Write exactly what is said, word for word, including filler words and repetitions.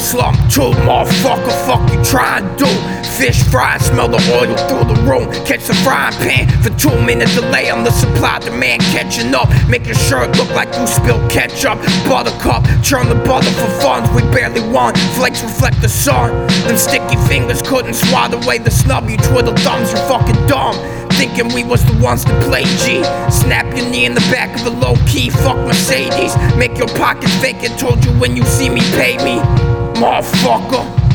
slump too, motherfucker, fuck you tryin' to do? Fish fry, smell the oil through the room. Catch the frying pan for two minute delay on the supply demand catching up. Make your shirt look like you spilled ketchup. Buttercup, churn the butter for funds we barely won. Flakes reflect the sun. Them sticky fingers couldn't swat away the snub. You twiddle thumbs, you're fucking dumb. Thinking we was the ones to play G. Snap your knee in the back of a low key. Fuck Mercedes. Make your pocket fake it. Told you when you see me, pay me, motherfucker.